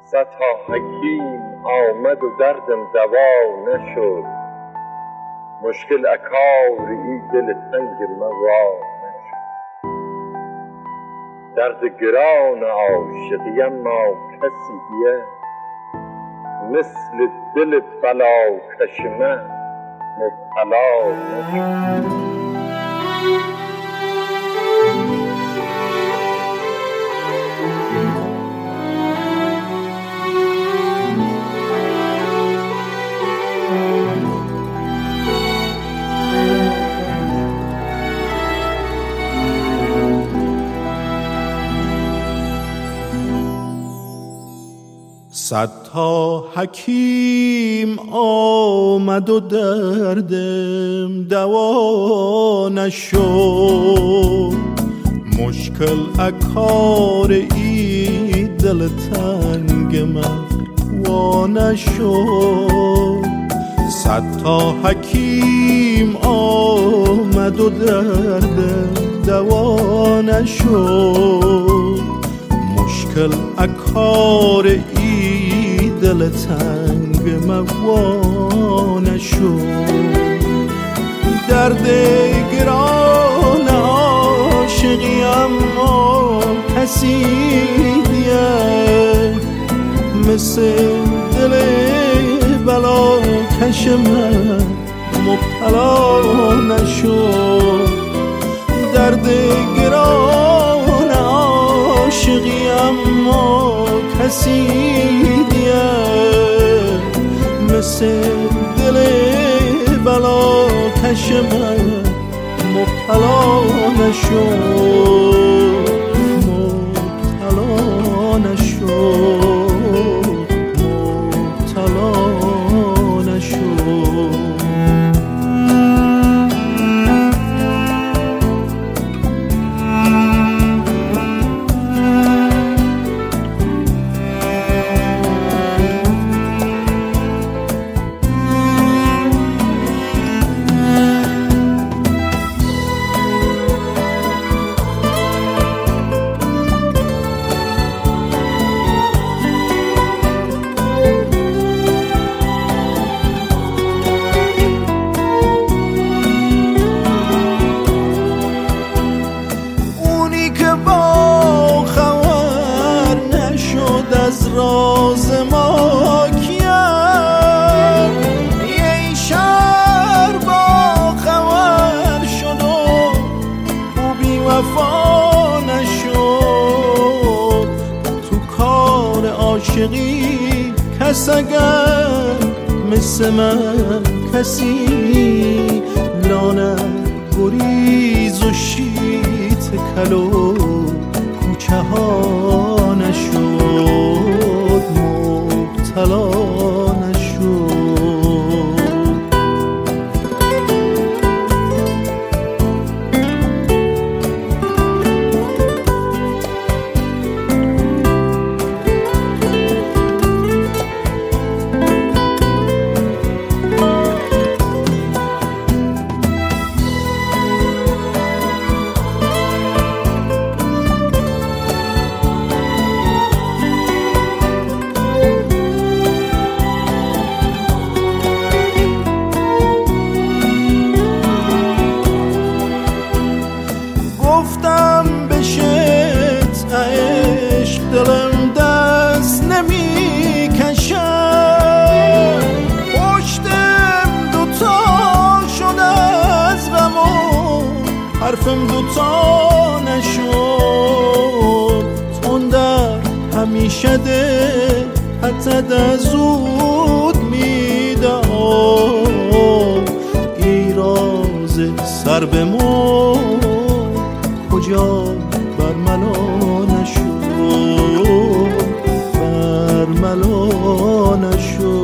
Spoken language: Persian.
صدها حکیم آمد و دردم دوا نشد، مشکل اکاری ای دل تنگ من وا نشد. درد گران عاشقی اما کسی دیه، مثل دل بلاکش من مبتلا نشد. صدها حکیم آمد و دردم دوا نشد، مشکل اکار ای دل تنگ من وا نشد. صدها حکیم آمد و دردم دوا نشد، مشکل اکار ای دل تنگ موانه نشد. درد گران عاشقی اما کسی دیه، مثل دل بلاکش من مبتلا نشد. درد گران عاشقی اما کسی دیه، مثل دل بلاکش من مبتلا نشد، مبتلا نشد، مبتلا نشد. راز ما کیم یه شهر با خبر شد و بی وفا نشد. تو کار عاشقی کس اگر مثل من کسی لانه گریز و شیط کلو کوچه ها نشد، مبتلا نشد. گفتم بشت عشق دلم دست نمی کشم، پشتم دوتا شده از غم و حرفم دوتا نشد. تندر همیشه ده حتی ده زود میده، ایراز سر به مو کجا برملا نشد، برملا نشد.